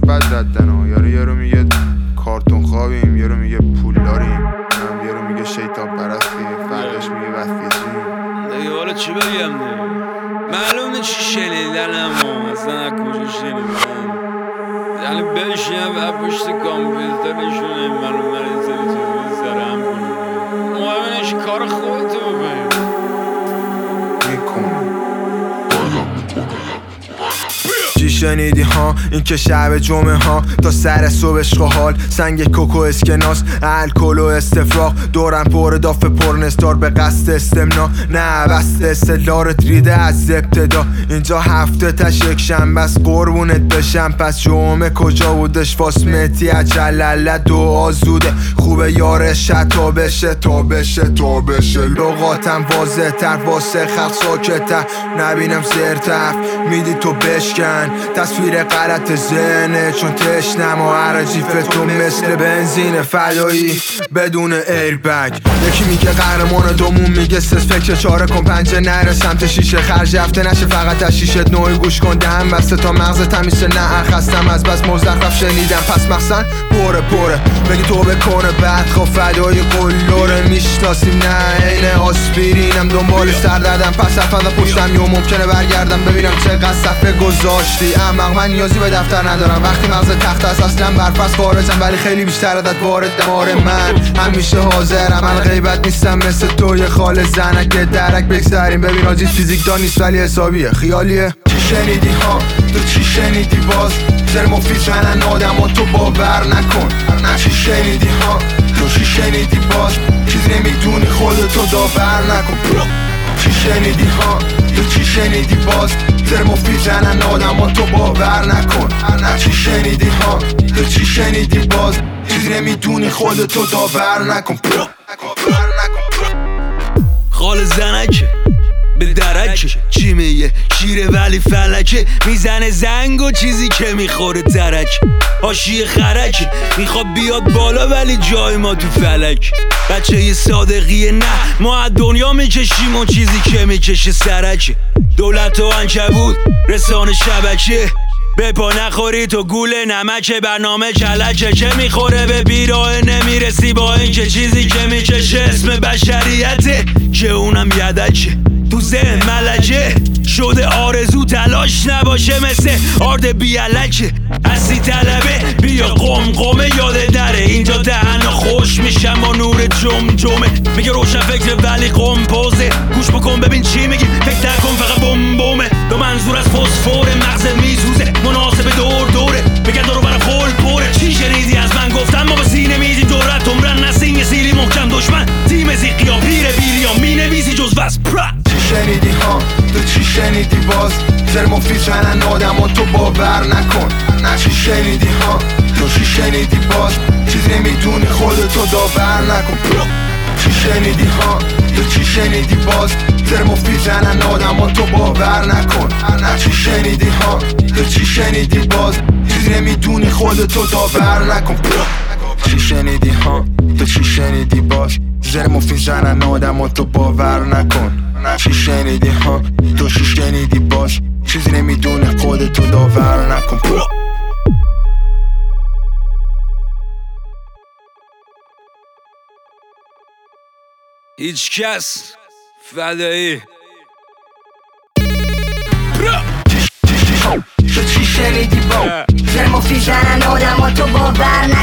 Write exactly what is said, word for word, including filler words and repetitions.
بد ردن ها. یارو یارو میگه کارتون خوابیم، یارو میگه پول داریم، یارو میگه شیطان پرستی، فرداش میگه وفیجیم. دیگه حالا چی بگم دیگه؟ معلوم نیست چی شنیدنم و اصلا از کجا شنیدنم. یعنی بشینم و پشت کامپیوترشونه معلوم مریض داری چیزی سرم کنم. مهمونش کار خودتو بکنیم میکنم. چی شنیدی ها؟ این که شب جمعه ها تا سر صبح عشق و حال، سنگ کوکو اسکناس، الکل و استفراغ، دورم پر داف پرنستار به قصد استمنا، نه بست استدلارت ریده از ابتدا. اینجا هفته تش یک شنبه است، قربونت بشم پس جمعه کجا بودش؟ فاسمتی اجلله دعا زوده، خوبه یارش تا بشه تا بشه تا بشه. لغاتم واضح تر واسه خلق ساکتر، نبینم زرتف میدی تو بشکن. تصویر غلط ذهنه چون تشنم و عرجیف تو مثل بنزین فدایی بدون ایربگ. یکی میگه قهرمان دومون میگه سس فکر چاره کن پنجه نره سمت شیشه، خرج هفته نشه فقط از شیشه نوعی گوش کن دهم بسته تا مغز تمیشه. نه خستم از بس مزخرف شنیدم پس مخصن پره پره بگی تو بکنه بعد خب فدای قلوره میشناسیم نه اینه آسپرینم دنبال سردردم پس افنده پشتم یا ممکنه برگردم ببینم چقدر صفحه گذاشتی. احمق من نیازی به دفتر ندارم وقتی مغز تخت است اصلا برپس خارجم، ولی خیلی بیشتر عدد وارد دمار من همیشه حاضرم. من غیبت نیستم مثل توی خال زنک درک بگذاریم ببین آجی فیزیک دان نیست ولی حسابیه خیالیه. چی شنیدی ها؟ تو چی شنیدی باز؟ زر مفید زنن آدم و تو باور نکن. چی شنیدی ها؟ تو چی شنیدی باز؟ چیز نمیدونی خودتو داور نکن. چی شنیدی ها؟ تو چی شنیدی باز؟ زر مفید زنن آدم و تو باور نکن. چی شنیدی ها؟ تو چی شنیدی باز؟ چیز نمیدونی خودتو داور نکن. خال زنکه به درکه چی میگه شیره ولی فلکه میزنه زنگ و چیزی که میخوره درک حاشیه خرکه میخواد بیاد بالا ولی جای ما تو فلک. بچه یه صادقیه نه ما از دنیا میکشیم و چیزی که میکشه سرکه. دولت و عنکبوت رسانه شبکه به پا نخوری تو گوله نمکه برنامه کلکه که میخوره به بیراه نمیرسی با این که چیزی که میکشه اسم بشریته که اونم یدکه تو ذهن ملکه شده آرزو تلاش نباشه مثل آرد بیالکه اصلی طلبه بیا قم قمه یاد دره اینجا دهن خوش میشم با نور جم جمه میگه روشن فکر ولی قم پوزه گوش بکن ببین چی میگی فکر نکن فقط بم بومه دو منظور از فسفور مغز میسوزه مناسب دور دوره بگه دارو برا خول پوره. چی شنیدی از من گفتم ما به سینه میزیم دورت عمرن نسیم سیلی محکم دشمن تیم زیقی ها پیر بیریا مینویسی جز وز پرا. چی شنیدی ها؟ تو چی شنیدی باز؟ زر مفید زنن آدم و تو باور نکن. چی شنیدی ها؟ تو چی شنیدی باز؟ چیز نمیدونی خودتو داور نکن. چی شنیدی ها؟ تو چی شنیدی باز؟ زر مفید زنن آدم و تو باور نکن. چی شنیدی ها؟ تو چی شنیدی باز؟ چیز نمیدونی خودتو داور نکن. چی شنیدی ها؟ تو چی شنیدی باز؟ زر مفید زنن آدم و تو باور نکن. چی شنیدی ها؟ تو چی شنیدی باز؟ چیزی نمیدونه خودتو داور نکن. هیچ کس فدایی تو چی شنیدی باز؟ زر مفید زنن آدم و تو باور